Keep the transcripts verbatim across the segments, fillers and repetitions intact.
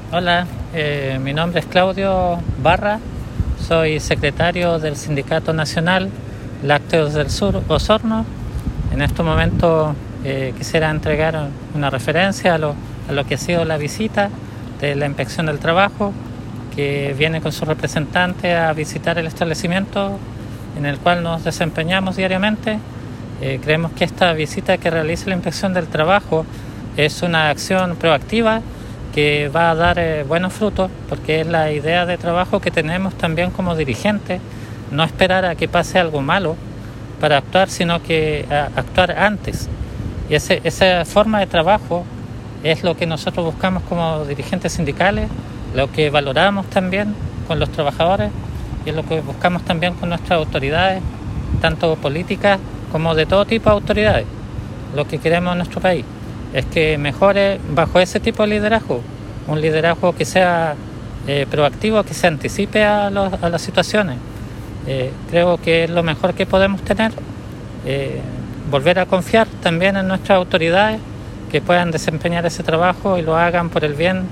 Hola, eh, mi nombre es Claudio Barra, soy secretario del Sindicato Nacional Lácteos del Sur, Osorno. En este momento eh, quisiera entregar una referencia a lo, a lo que ha sido la visita de la Inspección del Trabajo, que viene con su representante a visitar el establecimiento en el cual nos desempeñamos diariamente. Eh, creemos que esta visita que realiza la Inspección del Trabajo es una acción proactiva que va a dar eh, buenos frutos, porque es la idea de trabajo que tenemos también como dirigentes, no esperar a que pase algo malo para actuar, sino que a, actuar antes. Y ese, esa forma de trabajo es lo que nosotros buscamos como dirigentes sindicales, lo que valoramos también con los trabajadores y es lo que buscamos también con nuestras autoridades, tanto políticas como de todo tipo de autoridades. Lo que queremos en nuestro país es que mejore bajo ese tipo de liderazgo, un liderazgo que sea eh, proactivo, que se anticipe a, los, a las situaciones. Eh, creo que es lo mejor que podemos tener, eh, volver a confiar también en nuestras autoridades, que puedan desempeñar ese trabajo y lo hagan por el bien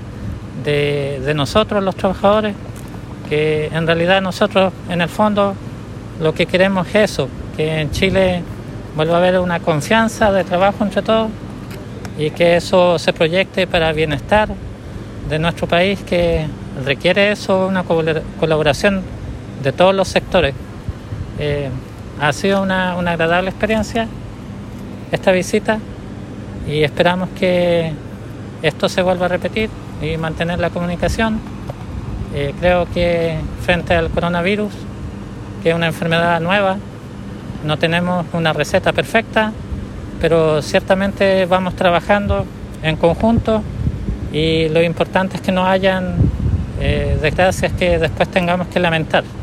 de, de nosotros los trabajadores, que en realidad nosotros en el fondo lo que queremos es eso, que en Chile vuelva a haber una confianza de trabajo entre todos y que eso se proyecte para el bienestar de nuestro país, que requiere eso, una colaboración de todos los sectores. Eh, ha sido una, una agradable experiencia esta visita y esperamos que esto se vuelva a repetir y mantener la comunicación. Eh, creo que frente al coronavirus, que es una enfermedad nueva, no tenemos una receta perfecta, pero ciertamente vamos trabajando en conjunto y lo importante es que no hayan eh, desgracias que después tengamos que lamentar.